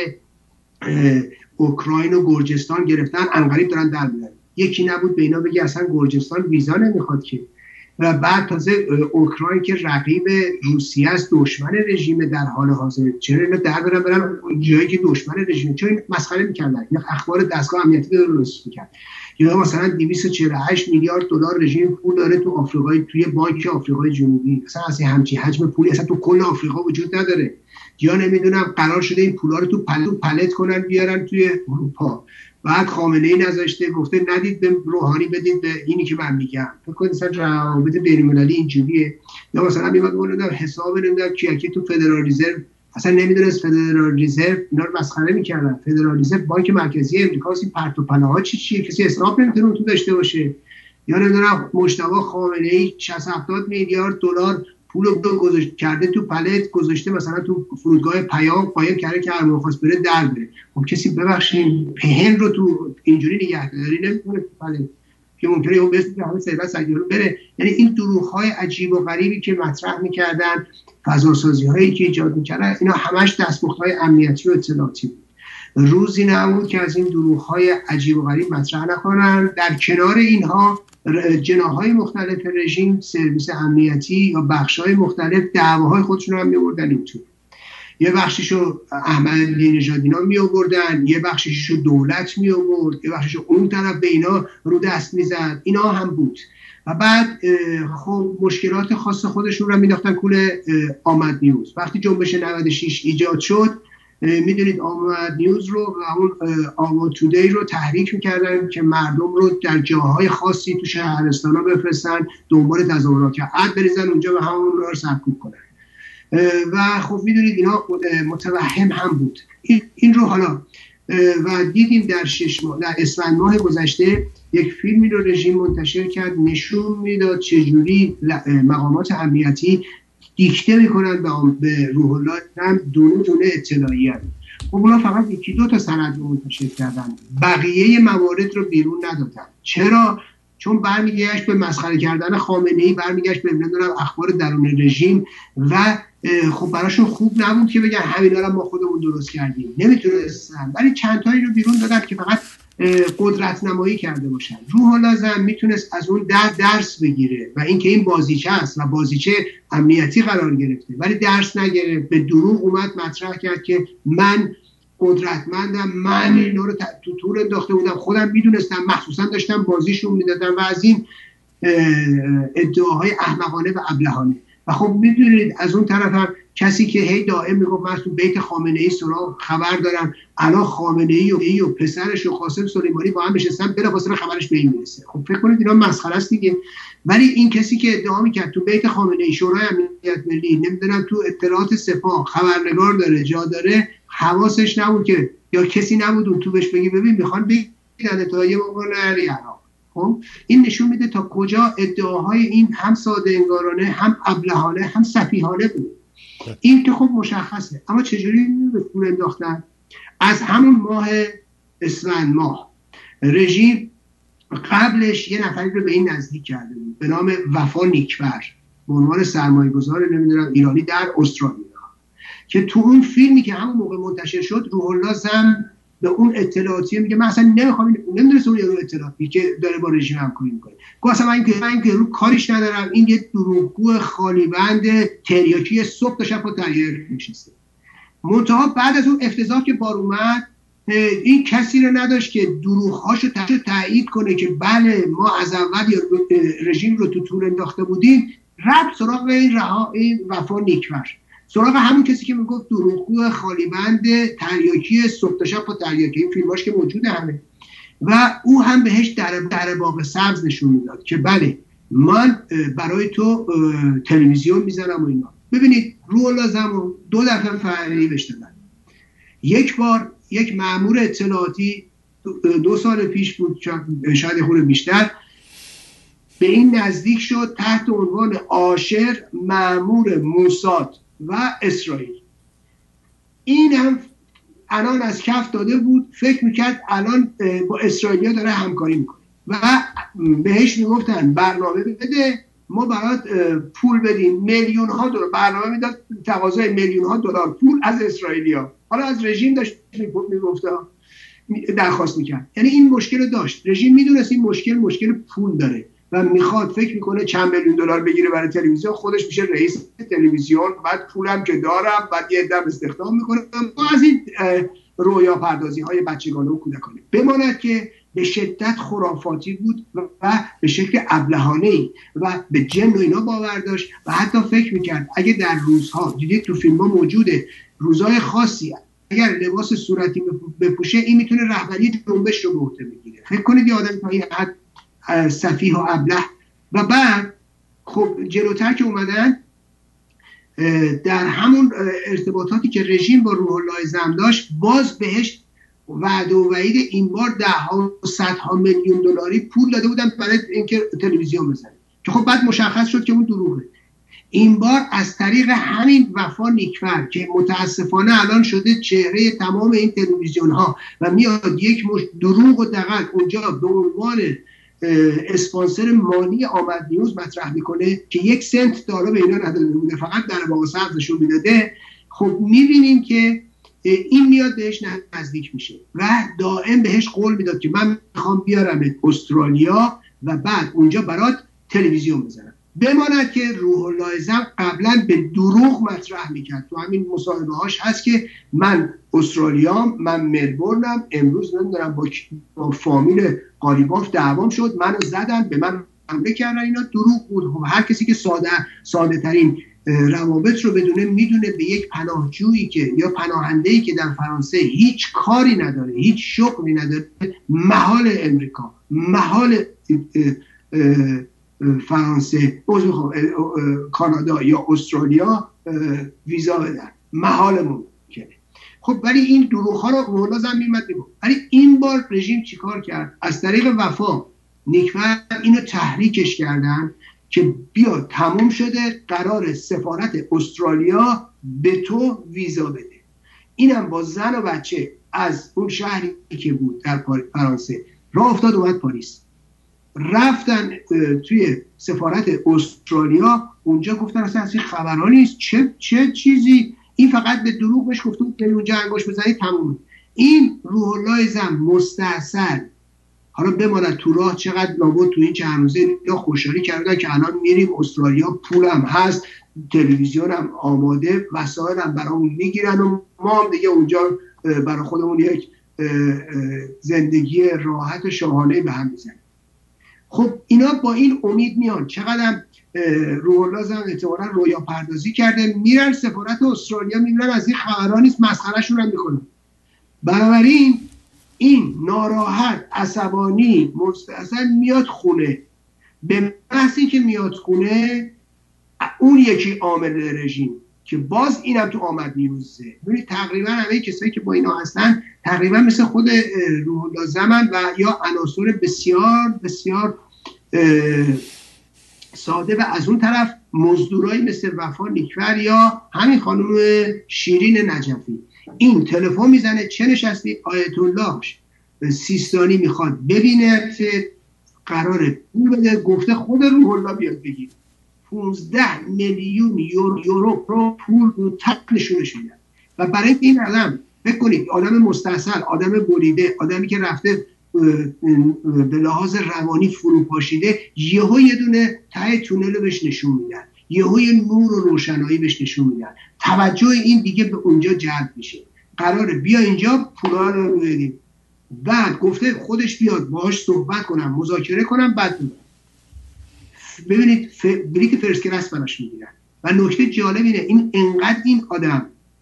اوکراین و گرجستان گرفتن، انقریب دارن در میرن. یکی نبود به اینا بگی اصلا گرجستان ویزا نمیخواد که. و بعد تازه اوکراین که رقیب روسیه است، دشمن رژیم در حال حاضر، چرا اینا در برن برن جایی که دشمن رژیم، چرا این مسخره میکردن. این اخبار دستگاه امنیتی درست میکرد. یا مثلا دویست و چهل و هشت میلیارد دلار رژیم پول داره تو آفریقای، توی بانک آفریقای جنوبی. اصلا از همچین حجم پولی اصلا تو کل آفریقا وجود نداره. یا نمیدونم قرار شده این پولا رو تو پلت پلت کنن بیارن توی اروپا. بعد خامنه‌ای نذاشته، گفته ندید به روحانی، بدید به اینی که من میگم. فکر کنید مثلا روابط بین‌المللی اینجوریه. یا مثلا میاد اون حساب نمیدونم کیکی تو فدرال رزرو، اصلا نمیدونست فدرال رزرو اینا رو مسخره میکردن. فدرال رزرو بانک مرکزی امریکا، این پرت و پلاها چی چیه، کسی اسنپ نمیتونه تو داشته باشه. یا نمیدونم مجتبی خامنه‌ای شصت هفتاد میلیارد دلار پول رو گذاشته کرده تو پلت، گذاشته مثلا تو فرودگاه پیام قایم کرده که هر موقع خواست بره در بره. خب کسی ببخشید پهن رو تو اینجوری نگهداری نمیتونه تو پلت که ممکنه اون بس که همه ثروت سیاره بره. یعنی این دروغ‌های عجیب و غریبی که مطرح می‌کردن، فضاسازی‌هایی که ایجاد می‌کردن، اینا همش دستمزدهای امنیتی و اطلاعاتی بود. روزی نبود که از این دروغ‌های عجیب و غریب مطرح نکنن. در کنار اینها جناح‌های مختلف رژیم، سرویس امنیتی یا بخش‌های مختلف دعواهای خودشون هم می‌آوردن اینطور. یه بخشیشو احمدی نژاد اینا می‌آوردن، یه بخشیشو دولت می‌آورد، یه بخشیشو اون طرف به اینا رو دست می‌زد. اینا هم بود. و بعد خب مشکلات خاص خودشون رو می‌انداختن کول آمد نیوز. وقتی جنبش نود و شش ایجاد شد، میدونید آمد نیوز رو و اون آماد تودی رو تحریک میکردن که مردم رو در جاهای خاصی تو شهرستان ها بفرستن دنبال تظاهرات که عد بریزن اونجا و همون رو سرکوب کنن و خب میدونید اینا متوهم هم بود. این رو حالا و دیدیم در شش ماه در اسفند ماه گذشته یک فیلمی رو رژیم منتشر کرد نشون میداد چجوری مقامات امنیتی دیکته میکنن به روح الله هم دونه دونه اطلاعی هم. خب اونا فقط یکی دو تا سند رو منتشر کردن، بقیه موارد رو بیرون ندادن. چرا؟ چون برمیگشت به مسخره کردن خامنه‌ای، برمیگشت به نمیدونم اخبار درون رژیم و خب براشون خوب نبود که بگن همینا رو ما خودمون درست کردیم، نمیتونستن. ولی چند تایی رو بیرون دادن که فقط قدرت نمایی کرده باشن. روح الله زم میتونست از اون در درس بگیره و اینکه این بازیچه است و بازیچه امنیتی قرار گرفته، ولی درس نگرفت، به دروغ اومد مطرح کرد که من قدرتمندم، من اینا رو تو تور انداخته بودم، خودم میدونستم، مخصوصا داشتم بازیشون میدادم و از این ادعاهای احمقانه و ابلهانه. و خب میدونید از اون طرف هم کسی که هی دائم میگفت من تو بیت خامنه‌ای سراغ خبر دارم، الان خامنه‌ای و ای و پسرش و قاسم سلیمانی با هم نشستن بلافاصله خبرش به این میرسه. خب فکر کنید اینا مسخره است دیگه. ولی این کسی که ادعا میکرد تو بیت خامنه‌ای شورای امنیت ملی نمیدونم تو اطلاعات سپاه خبرنگار داره جا داره، حواسش نبود که یا کسی نبود اون تو بهش بگی ببین میخوان بگن اتحادیه مقابل عراق. خب این نشون میده تا کجا ادعاهای این هم ساده انگارانه، هم ابلهانه، هم سفیهانه بود. این که خب مشخصه. اما چجوری به پول انداختن؟ از همون ماه اسفند ماه رژیم قبلش یه نفری رو به این نزدیک کرده بود به نام وفا نیکبر به عنوان سرمایه گذار نمیدونم ایرانی در استرالیا، که تو اون فیلمی که همون موقع منتشر شد روح الله زم به اون اطلاعاتی میگه من اصلا نمیخوام، نمیدونست اون یارو اطلاعاتی که داره با رژیم همکاری میکنه. گفتم من که من که رو کاریش ندارم، این یه دروغگو خالی بند تریاکی صبح تا شب با تریاک نشسته. منتها بعد از اون افتضاح که بار اومد این کسی رو نداشت که دروغ‌هاشو تایید کنه که بله ما از اول رژیم رو تو تور انداخته بودیم، رفت سراغ این رها این وفا نیکبر، سراغ همون کسی که میگفت دروغگو خالی بند تریاکی صبح تا شب با تریاکی، این فیلماش که موجوده همه، و او هم بهش در در باغ سبز نشون میداد که بله من برای تو تلویزیون میزنم و اینا. ببینید روح الله زم دو دفعه فعالی بهش دادن. یک بار یک مأمور اطلاعاتی دو سال پیش بود، شاید خود بیشتر، به این نزدیک شد تحت عنوان عاشر مأمور موساد و اسرائیل. این هم الان از کف داده بود، فکر میکرد الان با اسرائیلیا داره همکاری میکنه و بهش میگفتن برنامه بده ما برات پول بدیم، میلیون ها دلار برنامه میداد، تقاضای میلیون ها دلار پول از اسرائیلیا. حالا از رژیم داشت میگفت درخواست میکرد. یعنی این مشکل رو داشت رژیم، میدونست این مشکل مشکل پول داره و میخواد فکر میکنه چند میلیون دلار بگیره برای تلویزیون، خودش میشه رئیس تلویزیون، بعد پولم که دارم، بعد یه عده استخدام میکنه. از این رویا پردازی های بچگانه و کودکانه بماند که به شدت خرافاتی بود و به شکل ابلهانه‌ای و به جن و اینا باور داشت و حتی فکر میکرد اگه در روزها دیدید تو فیلم ها موجوده روزهای خاصی اگر لباس صورتی بپوشه این میتونه رهبری جنبش رو به عهده بگیره. فکر کنید یه آدم تا این حد سفیه و ابله. و بعد خب جلوتر که اومدن در همون ارتباطاتی که رژیم با روح الله زم داشت باز بهش وعده و وعید این بار ده ها و صدها میلیون دلاری پول داده بودن برای اینکه تلویزیون بزنه، که خب بعد مشخص شد که اون دروغه. این بار از طریق همین وفا نیکبر که متاسفانه الان شده چهره تمام این تلویزیون ها و میاد یک مش دروغ و دغل اونجا به عنوان اسپانسر مالی آمد نیوز مطرح میکنه که یک سنت دلار به اینا نداده بوده، فقط در باغ سبزشون میداده. خب میبینیم که این میاد بهش نزدیک میشه و دائم بهش قول میداد که من میخوام بیارم استرالیا و بعد اونجا برات تلویزیون بزنم. بماند که روح الله زم قبلا به دروغ مطرح میکرد، تو همین مصاحبه هاش هست که من استرالیام، من ملبورنم، امروز نمیدونم با, با فامیل قالیباف دعوام شد، منو زدن، به من حمله کردن. اینا دروغ بود. هر کسی که ساده ساده ترین روابط رو بدونه، میدونه به یک پناهجویی که یا پناهنده‌ای که در فرانسه هیچ کاری نداره، هیچ شغلی نداره، محال امریکا، محال فرانسه، کانادا یا استرالیا ویزا بدن، محال ممکنه. خب ولی این دروغ ها رو روح‌الله زن میمد میگفت. ولی این بار رژیم چیکار کرد؟ از طریق وفا نیکفر اینو تحریکش کردن که بیا تموم شده، قرار سفارت استرالیا به تو ویزا بده. اینم با زن و بچه از اون شهری که بود در فرانسه راه افتاد اومد پاریس. رفتن توی سفارت استرالیا، اونجا گفتن اصلا از این خبرها نیست، چه چه چیزی، این فقط به دروغ بهش گفته بود اونجا انگوش بزنید تموم. این روح الله زن مستعصل حالا بماند تو راه چقدر لابد تو این چند روزه یا خوشحالی کردن که الان میریم استرالیا، پولم هست، تلویزیون هم آماده، وسایل هم برامون میگیرن و ما هم دیگه اونجا برای خودمون یک زندگی راحت و شاهانه به هم میزنیم. خب اینا با این امید میان. چقدر روح الله زن اعتبارا رویا پردازی کرده، میرن سفارت استرالیا، میبینن از این خبرها نیست، مسخرهشون هم میکنن. بنابراین این ناراحت، عصبانی، مستعصل میاد خونه. به محض اینکه میاد خونه، اون یکی عامل رژیم که باز اینم تو آمد نیوزه، ببینید تقریبا همه کسایی که با اینا هستن تقریبا مثل خود روح الله زمن و یا عناصر بسیار بسیار ساده، و از اون طرف مزدورایی مثل وفا نیکفر یا همین خانم شیرین نجفی. این تلفن میزنه، چه نشستی؟ آیت الله سیستانی میخواد ببینه که قراره پول بده، گفته خود روح الله بیاد بگیر. پونزده میلیون یورو, یورو رو پول رو تک نشونش میدن. و برای این آدم فکر کنید، آدم مستعصل، آدم بریده، آدمی که رفته به لحاظ روانی فروپاشیده، یهو یه دونه ته تونل رو بهش نشون میدن، یهو یه نور و روشنایی بهش نشون میدن، توجه این دیگه به اونجا جلب میشه، قراره بیا اینجا پولا رو بدیم. بعد گفته خودش بیاد باهاش صحبت کنم، مذاکره کنم، بعد بیاد. ببینید ف... بلیت فرست کلاس براش میگیرن. و نکته جالب اینه، این انقدر این آدم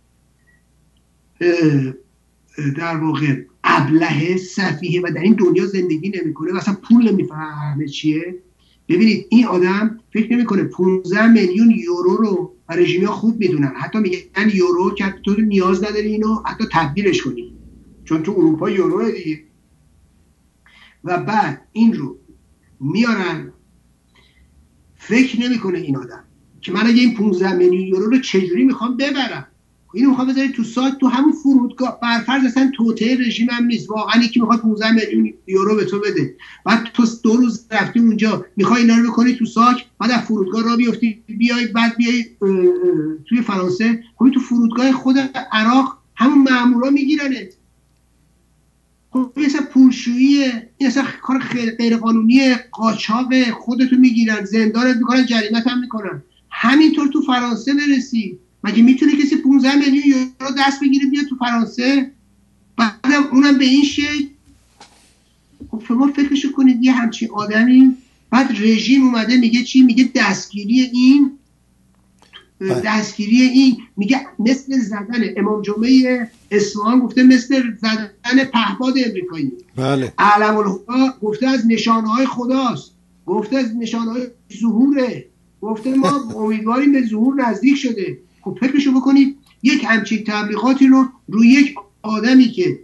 در واقع ابله، سفیه و در این دنیا زندگی نمیکنه و اصلا پول نمیفهمه چیه. ببینید این آدم فکر نمیکنه پانزده میلیون یورو رو رژیم‌ها خوب میدونن، حتی میگن یورو که تو نیاز نداری اینو حتی تبدیلش کنی چون تو اروپا یوروه دیگه. و بعد این رو میارن، فکر نمیکنه این آدم که من اگه این پانزده میلیون یورو رو چجوری میخوام ببرم، اینو میخوام بذاری تو سایت، تو همون فرودگاه، برفرض اصلا توطئه رژیم هم نیست، واقعا یکی میخواد پانزده میلیون یورو به تو بده، بعد تو دو روز رفتی اونجا میخوای اینا رو بکنی تو ساک، بعد از فرودگاه را بیفتی بیای، بعد بیای توی فرانسه، خب تو فرودگاه خود عراق همون مامورا میگیرنت. خب این اصلا پولشوییه، این اصلا کار غیر قانونیه، قاچاق، خودتو میگیرن، زندانت میکنن، جریمت هم میکنن. همینطور تو فرانسه برسی، مگه میتونه کسی پانزده میلیون یورو دست بگیره بیاد تو فرانسه؟ بعدم اونم به این شکل. خب شما فکرشو کنید یه همچین آدمی، بعد رژیم اومده میگه چی؟ میگه دستگیری این دستگیری این میگه مثل زدن امام جمعه اصفهان، گفته مثل زدن پهپاد امریکایی. بله. علم الهدا گفته از نشانه‌های خداست، گفته از نشانه‌های ظهوره، گفته ما امیدواریم به ظهور نزدیک شده. خب فکرشو بکنید یک همچین تبلیغاتی رو روی یک آدمی که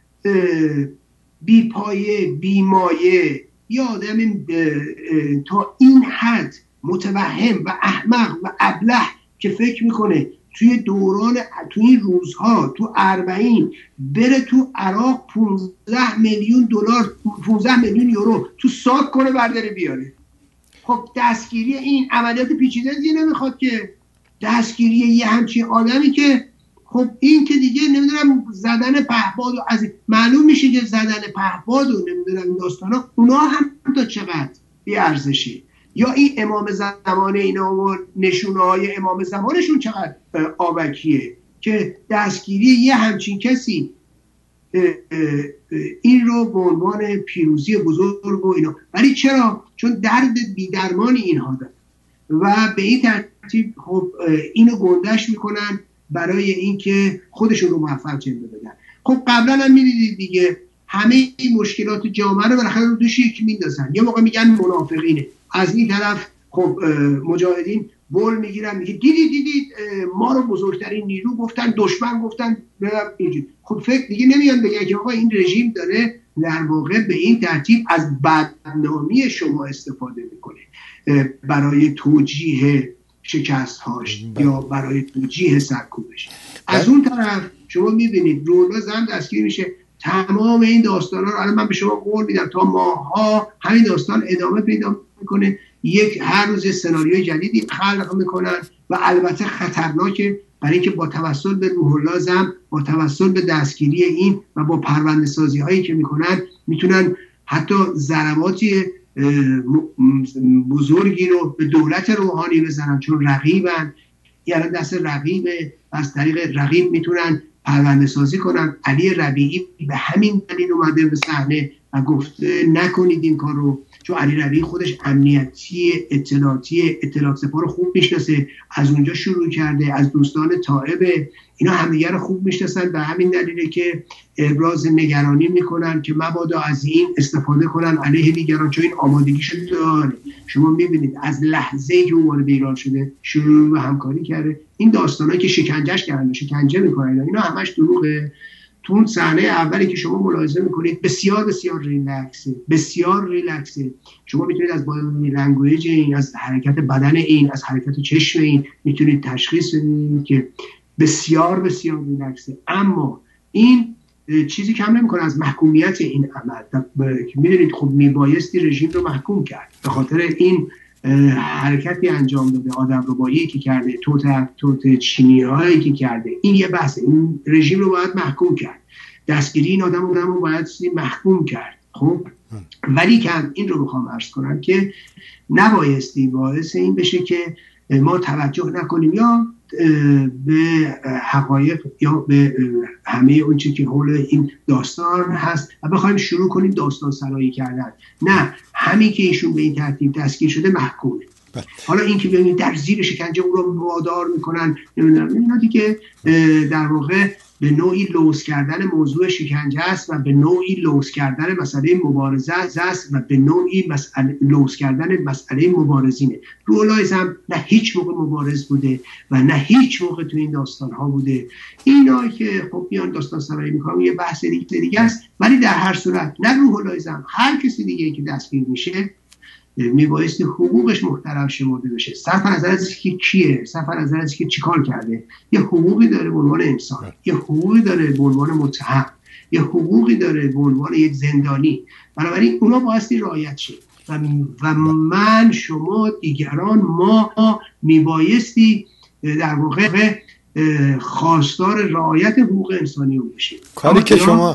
بی پایه بی مایه، یا آدم تا این حد متوهم و احمق و ابله که فکر میکنه توی دوران، توی این روزها، تو اربعین بره تو عراق پانزده میلیون دلار، پانزده میلیون یورو تو ساک کنه برداره بیاره. خب دستگیری این عملیات پیچیده دیگه نمیخواد که، دستگیری یه همچین آدمی که خب این که دیگه نمیدونم زدن پهپاد و از معلوم میشه که زدن پهپاد و نمیدونم این داستانا اونا هم تا چقدر بی ارزشی، یا این امام زمان اینا و نشونه های امام زمانشون چقدر آبکیه که دستگیری یه همچین کسی این رو به عنوان پیروزی بزرگ و اینا. ولی چرا؟ چون درد بی‌درمان اینها داره. و به این ترتیب خب اینو گندش میکنن برای اینکه خودشون رو موفق جلوه بدن. خب قبلا هم میدیدید دیگه همه این مشکلات جامعه رو بالاخره رو دوش یکی میندازن. یه موقع میگن منافقینه، از این طرف خب مجاهدین بول میگیرن میگه دیدید دیدید ما رو بزرگترین نیرو گفتن، دشمن گفتن. خب فکر دیگه نمیان بگن که آقا این رژیم داره در واقع به این ترتیب از بدنامی شما استفاده میکنه برای توجیه شکست‌هاش یا برای توجیه سرکوبش. از اون طرف شما میبینید رولا زن دستگیر میشه. تمام این داستانا رو الان من به شما قول میدم تا ماها همین داستان ادامه پیدا میکنه. یک هر روز سناریوی جدیدی خلق میکنن و البته خطرناکه، برای اینکه با توسل به روح الله زم، با توسل به دستگیری این و با پرونده سازی هایی که میکنن میتونن حتی ضرباتی بزرگی رو به دولت روحانی بزنن، چون رقیبن. یعنی دست رقیبه، از طریق رقیب میتونن پرونده سازی کنن. علی ربیعی به همین دلیل اومده به صحنه و گفته نکنید این کار رو، چون علی ربیعی خودش امنیتی اطلاعاتی اطلاعات سپاه رو خوب میشناسه، از اونجا شروع کرده، از دوستان طائب اینا همدیگه رو خوب میشناسن. به همین دلیله که ابراز نگرانی میکنن که مبادا از این استفاده کنن علیه دیگران، چون این آمادگیشو داره. شما میبینید از لحظه‌ای که اون وارد ایران شده شروع به همکاری کرده. این داستانایی که شکنجهش کردن، شکنجه میکنن، اینا همش دروغه. تو اون صحنه اولی که شما ملاحظه میکنید بسیار بسیار ریلکسه، بسیار ریلکسه. شما میتونید از بادی لنگویج این، از حرکت بدن این، از حرکت چشم این میتونید تشخیص بدید که بسیار بسیار ریلکسه. اما این چیزی کم نمیکنه از محکومیت این عمل. میدونید خب میبایستی رژیم رو محکوم کرد به خاطر این حرکتی انجام داده، آدم ربایی که کرده، توت توت چینی هایی که کرده. این یه بحثه. این رژیم رو باید محکوم کرد، دستگیری این آدم رو باید محکوم کرد. خب ولی که این رو بخوام عرض کنم که نبایستی باعث این بشه که ما توجه نکنیم یا به حقایق یا به همه اون چیزی که حول این داستان هست و بخوایم شروع کنیم داستان سرایی کردن. نه، همین که ایشون به این ترتیب دستگیر شده محکومه. حالا این که ببینید در زیر شکنجه اون رو وادار میکنن، نمیدونم اینا دیگه در واقع به نوعی لوث کردن موضوع شکنجه است و به نوعی لوث کردن مسئله مبارزه است و به نوعی مسئله لوث کردن مسئله مبارزینه. روح هم نه هیچ موقع مبارز بوده و نه هیچ موقع تو این داستان ها بوده. اینا که خب میان داستان سرایی میکنن یه بحث دیگه دیگه است. ولی در هر صورت نه روح هم هر کسی دیگه که دستگیر میشه میبایستی حقوقش محترم شمرده بشه، صرف نظر از که کیه، صرف نظر از که چیکار کرده. یه حقوقی داره به عنوان انسان، یه حقوقی داره به عنوان متهم، یه حقوقی داره به عنوان یک زندانی. بنابراین اونا بایستی رعایت شه و, و من، شما، دیگران، ما میبایستی در واقع خواستار رعایت حقوق انسانی رو بشیم. کاری که شما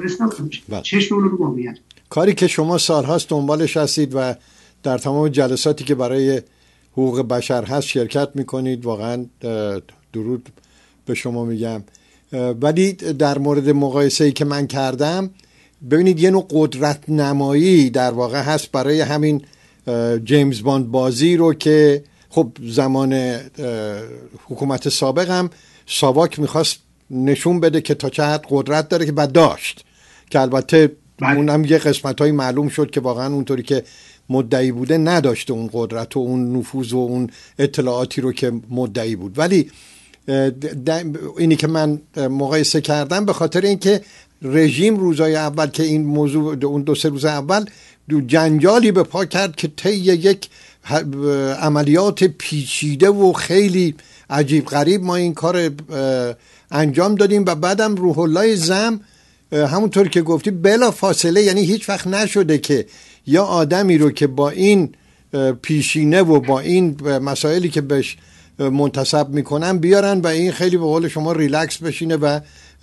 چشم اون رو واقعیت کاری که شما سالهاست دنبالش هستید و در تمام جلساتی که برای حقوق بشر هست شرکت میکنید، واقعا درود به شما میگم. ولی در مورد مقایسه‌ای که من کردم، ببینید یه نوع قدرت نمایی در واقع هست برای همین جیمز باند بازی رو که خب زمان حکومت سابق هم ساواک میخواست نشون بده که تا چه حد قدرت داره که بعد داشت، که البته اون هم یه قسمت های معلوم شد که واقعا اونطوری که مدعی بوده نداشته اون قدرت و اون نفوذ و اون اطلاعاتی رو که مدعی بود. ولی اینی که من مقایسه کردم به خاطر اینکه رژیم روزای اول که این موضوع اون دو سه روز اول جنجالی به پا کرد که طی یک عملیات پیچیده و خیلی عجیب غریب ما این کار انجام دادیم و بعدم روح الله زم همونطور که گفتی بلا فاصله، یعنی هیچ وقت نشده که یا آدمی رو که با این پیشینه و با این مسائلی که بهش منتسب میکنن بیارن و این خیلی به قول شما ریلکس بشینه و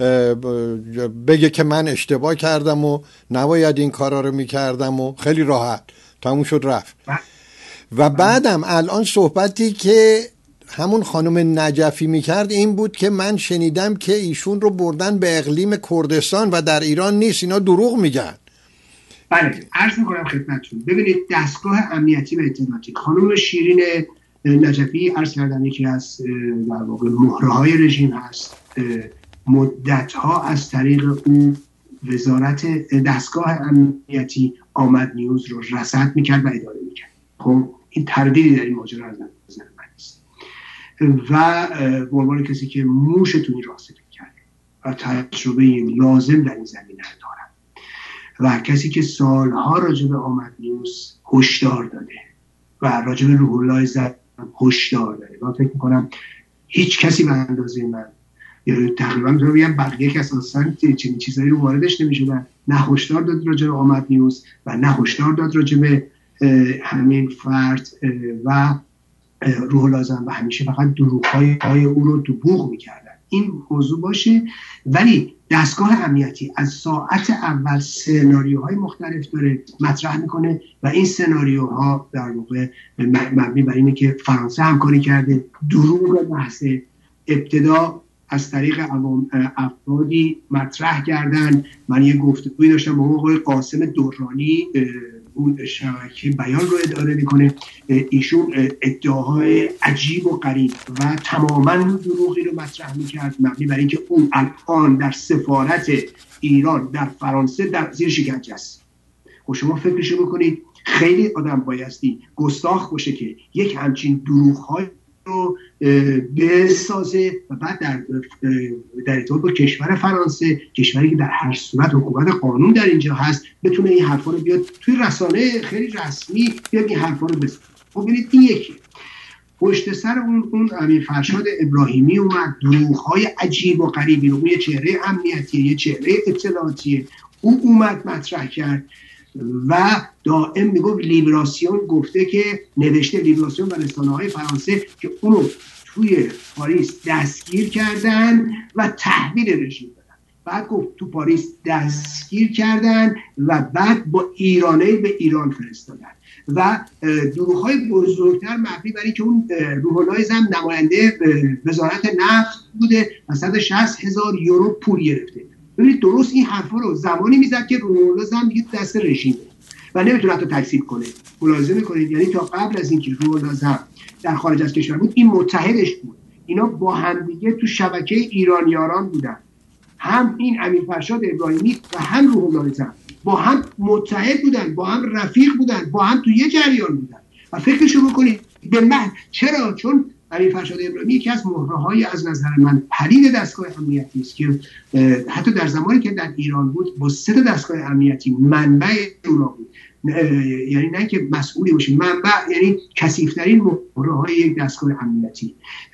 بگه که من اشتباه کردم و نباید این کارا رو میکردم و خیلی راحت تموم شد رفت. و بعدم الان صحبتی که همون خانم نجفی میکرد این بود که من شنیدم که ایشون رو بردن به اقلیم کردستان و در ایران نیست. اینا دروغ میگن. بله، عرض میکنم خدمتتون. ببینید دستگاه امنیتی و اطلاعاتی خانم شیرین نجفی عرض کردم یکی از در واقع مهره‌های رژیم هست، مدت‌ها از طریق اون وزارت دستگاه امنیتی آمد نیوز رو رصد میکرد و اداره میکرد. خب این تردیدی در این ماجرا از نظر من نیست و به عنوان کسی که موش تو این راه سفید کرده و تجربه لازم در این زمینه دارم و کسی که سالها راجع به آمد نیوز هشدار داده و راجع به روح الله زد هشدار داده و فکر میکنم هیچ کسی به اندازه من یا تقریبا میتونم بگم بقیه که اساساً چنین چیزایی رو واردش نمیشدن نه هشدار داد راجع به آمد نیوز و نه هشدار داد راجع به همین فرد و روح الله زن و همیشه فقط دروغ‌های او رو تو بوق میکردن. این موضوع باشه، ولی دستگاه امنیتی از ساعت اول سناریوهای مختلف داره مطرح میکنه و این سناریوها در واقع مبنی بر اینه که فرانسه همکاری کرده. دروغ محض ابتدا از طریق افرادی مطرح کردن. من یه گفتگویی داشتم با آقای قاسم دورانی، اون شبکه بیان رو اداره میکنه، ایشون ادعاهای عجیب و غریب و تماما دروغی رو مطرح میکرد مبنی بر اینکه اون الان در سفارت ایران در فرانسه در زیر شکنجه است. خب شما فکرشو بکنید، خیلی آدم بایستی گستاخ باشه که یک همچین دروغ‌های رو بسازه و بعد در در ارتباط با کشور فرانسه، کشوری که در هر صورت حکومت قانون در اینجا هست، بتونه این حرفا رو بیاد توی رسانه خیلی رسمی بیاد این حرفا رو بزنه. خب ببینید این یکی پشت سر اون اون امیر فرشاد ابراهیمی اومد دروغ‌های عجیب و غریبی رو، اون یه چهره امنیتی، یه چهره اطلاعاتی، اون اومد مطرح کرد و دائم میگفت لیبراسیون گفته که نوشته لیبراسیون و رسانه‌های فرانسه که اونو توی پاریس دستگیر کردن و تحویل رژیم دادن. بعد گفت تو پاریس دستگیر کردن و بعد با ایرانی به ایران فرستادن و دروغ‌های بزرگتر مبنی بر اینکه اون روح الله زم نماینده وزارت نفت بوده و صد و شصت هزار یورو پول گرفته. ببینید درست این حرفا رو زمانی میزد که روح الله زم دیگه دست رژیمه و نمیتونه حتی تکذیب کنه. ملاحظه میکنید یعنی تا قبل از اینکه روح الله زم در خارج از کشور بود این متحدش بود، اینا با هم دیگه تو شبکه ایرانیاران بودن، هم این امیر فرشاد ابراهیمی و هم روح الله زم با هم متحد بودن، با هم رفیق بودن، با هم تو یه جریان بودن. و فکرشو بکنید به من چرا؟ چون امیر فرشاد ابراهیمی یکی از مهره‌های از نظر من پلید دستگاه امنیتی است که حتی در زمانی که در ایران بود با سه تا دستگاه امنیتی منبع اونا بود، یعنی نه که مسئولی باشه، منبع یعنی کثیف‌ترین مهره‌های یک دستگاه امنیتی.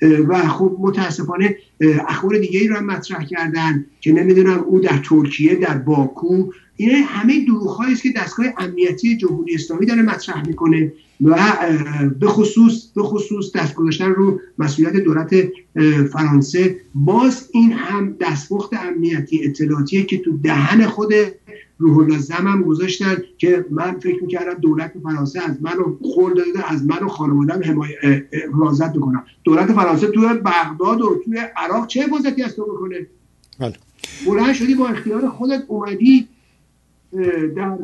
و خب متاسفانه اخبار دیگه‌ای رو هم مطرح کردن که نمیدونم او در ترکیه در باکو، اینا همه دروغ‌هایی است که دستگاه امنیتی جمهوری اسلامی داره مطرح میکنه و به خصوص به خصوص دست گذاشتن رو مسئولیت دولت فرانسه. باز این هم دستپخت امنیتی اطلاعاتیه که تو دهن خود روح الله زم هم گذاشتن که من فکر می‌کردم دولت فرانسه از منو خورد داده، از منو خانواده‌ام حمایت حفاظت بکنم. دولت فرانسه تو بغداد و توی عراق چه حفاظتی از تو بکنه؟ بله. بلند شدی با اختیار خودت اومدی در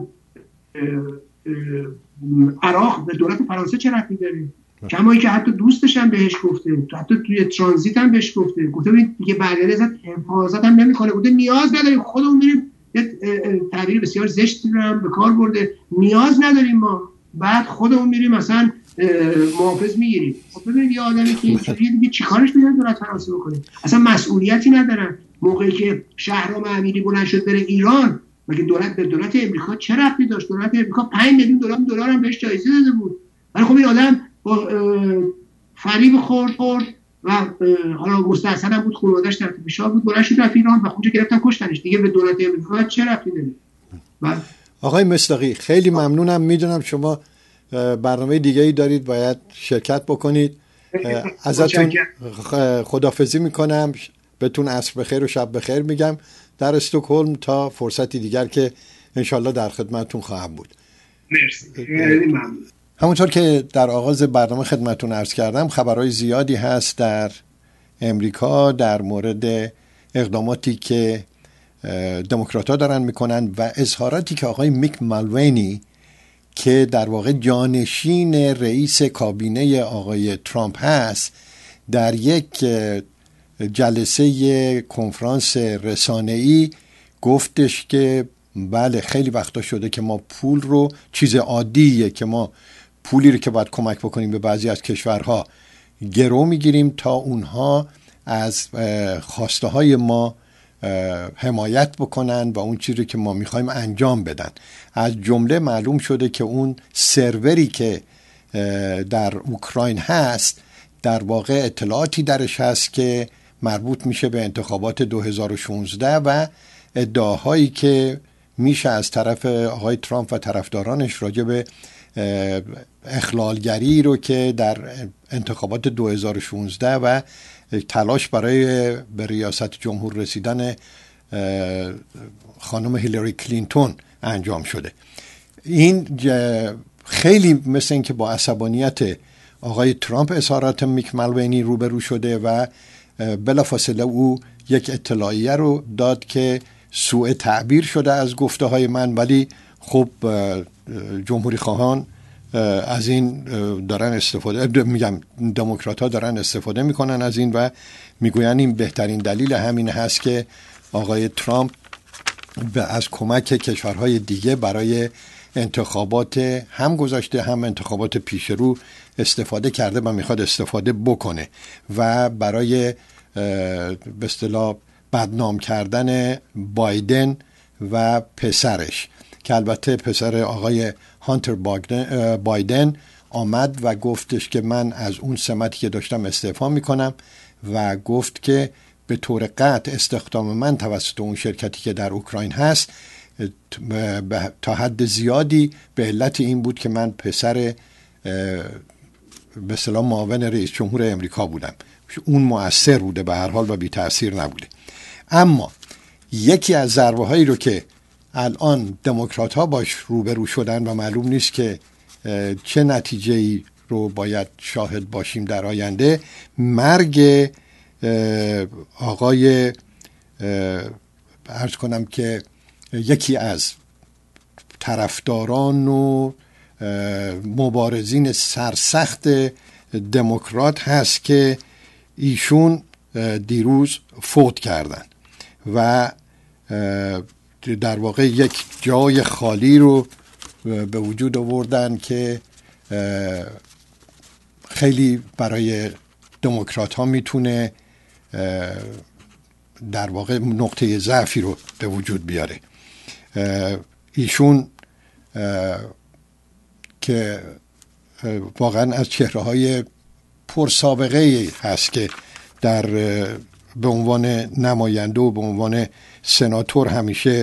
عراق، به دولت فرانسه چه ربطی داره؟ کمایی که حتی دوستش هم بهش گفته، حتی توی ترانزیت هم بهش گفته، گفته ببین دیگه برگرد ازت حفاظت هم نمی‌کنه، گفته نیاز نداریم خودمون میریم. یه تعبیر بسیار زشتی رو هم به کار برده، نیاز نداریم ما، بعد خودمون میریم مثلا محافظ میگیریم. خب ببینید یه آدمی که اینجوریه دیگه چیکارش میاد دولت فرانسه بکنه؟ اصلا مسئولیتی ندارن. موقعی که شهرام امیری بلند شد بره ایران، مگه دولت به دولت امریکا چه ربطی داشت؟ دولت امریکا پنج میلیون دلار دلار هم بهش جایزه داده بود. ولی خب این آدم با فریب خورد خورد و حالا مستحسن هم بود، خانواده‌اش در فشار بود، بلند شد رفت ایران و اونجا گرفتن کشتنش. دیگه به دولت امریکا چه ربطی داره؟ آقای مصداقی خیلی ممنونم. میدونم شما برنامه دیگه‌ای دارید، باید شرکت بکنید. ازتون خداحافظی میکنم، بهتون عصر بخیر و شب بخیر میگم در استکهلم تا فرصتی دیگر که انشالله در خدمتتون خواهم بود. مرسی، خیلی ممنون. همونطور که در آغاز برنامه خدمتتون عرض کردم، خبرهای زیادی هست در امریکا در مورد اقداماتی که دموکرات‌ها دارن میکنن و اظهاراتی که آقای میک مالوینی که در واقع جانشین رئیس کابینه آقای ترامپ هست در یک جلسه کنفرانس رسانه‌ای گفتش که بله خیلی وقتا شده که ما پول رو، چیز عادیه که ما پولی رو که باید کمک بکنیم به بعضی از کشورها گرو میگیریم تا اونها از خواسته های ما حمایت بکنن و اون چیزی که ما میخوایم انجام بدن. از جمله معلوم شده که اون سروری که در اوکراین هست در واقع اطلاعاتی درش هست که مربوط میشه به انتخابات دو هزار و شانزده و ادعاهایی که میشه از طرف آقای ترامپ و طرفدارانش راجع به اخلالگری رو که در انتخابات دو هزار و شانزده و تلاش برای به ریاست جمهور رسیدن خانم هیلاری کلینتون انجام شده. این خیلی مثل این که با عصبانیت آقای ترامپ اظهارات میک مالوینی روبرو شده و بلافاصله او یک اطلاعیه رو داد که سوء تعبیر شده از گفته های من، ولی خب جمهوری خواهان از این دارن استفاده، میگم دموکرات ها دارن استفاده میکنن از این و میگوین این بهترین دلیل همین هست که آقای ترامپ از کمک کشورهای دیگه برای انتخابات هم گذاشته هم انتخابات پیش رو استفاده کرده و میخواد استفاده بکنه و برای به اصطلاح بدنام کردن بایدن و پسرش، که البته پسر آقای هانتر بایدن آمد و گفتش که من از اون سمتی که داشتم استعفا میکنم و گفت که به طور قطع استخدام من توسط اون شرکتی که در اوکراین هست تا حد زیادی به علت این بود که من پسر به اصطلاح معاون رئیس جمهور امریکا بودم. اون مؤثر بوده به هر حال و بی تأثیر نبوده. اما یکی از ضربه هایی رو که الان دموکرات ها باش روبرو شدن و معلوم نیست که چه نتیجه‌ای رو باید شاهد باشیم در آینده، مرگ آقای عرض کنم که یکی از طرفداران و مبارزین سرسخت دموکرات هست که ایشون دیروز فوت کردن و در واقع یک جای خالی رو به وجود آوردن که خیلی برای دموکرات ها میتونه در واقع نقطه ضعفی رو به وجود بیاره. ایشون که واقعا از چهره های پرسابقه هست که در به عنوان نماینده و به عنوان سناتور همیشه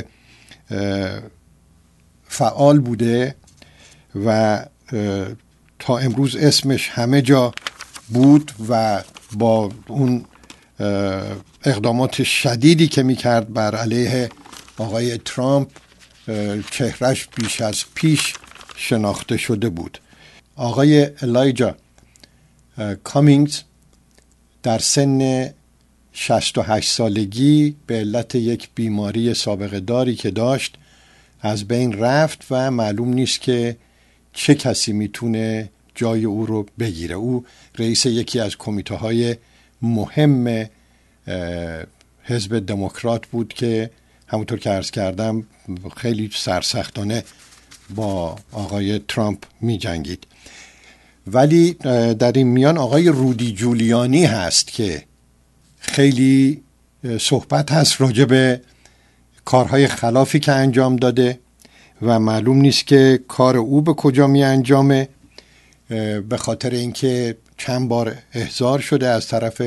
فعال بوده و تا امروز اسمش همه جا بود و با اون اقدامات شدیدی که میکرد بر علیه آقای ترامپ چهرش بیش از پیش شناخته شده بود. آقای الایجا کامینگز در سن شصت و هشت سالگی به علت یک بیماری سابقه داری که داشت از بین رفت و معلوم نیست که چه کسی میتونه جای او رو بگیره. او رئیس یکی از کمیته های مهم حزب دموکرات بود که همونطور که عرض کردم خیلی سرسختانه با آقای ترامپ می جنگید. ولی در این میان آقای رودی جولیانی هست که خیلی صحبت هست راجع به کارهای خلافی که انجام داده و معلوم نیست که کار او به کجا می انجامه، به خاطر اینکه چند بار احضار شده از طرف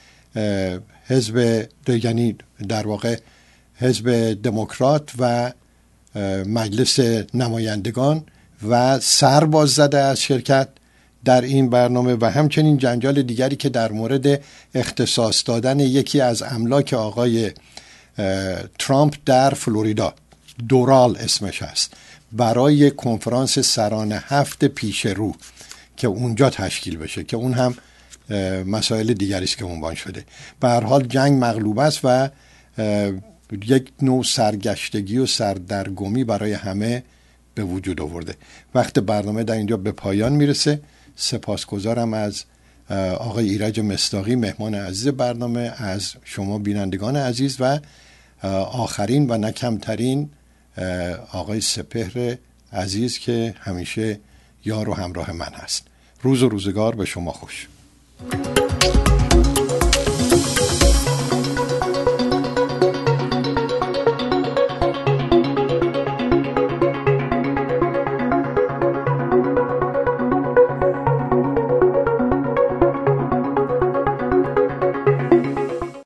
حزب، یعنی در واقع حزب دموکرات و مجلس نمایندگان و سر باز زده از شرکت در این برنامه و همچنین جنجال دیگری که در مورد اختصاص دادن یکی از املاک آقای ترامپ در فلوریدا، دورال اسمش هست، برای کنفرانس سران هفت پیش رو که اونجا تشکیل بشه، که اون هم مسائل دیگری است که عنوان شده. به هر حال جنگ مغلوب است و یک نوع سرگشتگی و سردرگمی برای همه به وجود آورده. وقت برنامه در اینجا به پایان میرسه. سپاسگزارم از آقای ایرج مصداقی مهمان عزیز برنامه، از شما بینندگان عزیز و آخرین و نه کمترین آقای سپهر عزیز که همیشه یار و همراه من هست. روز و روزگار به شما خوش.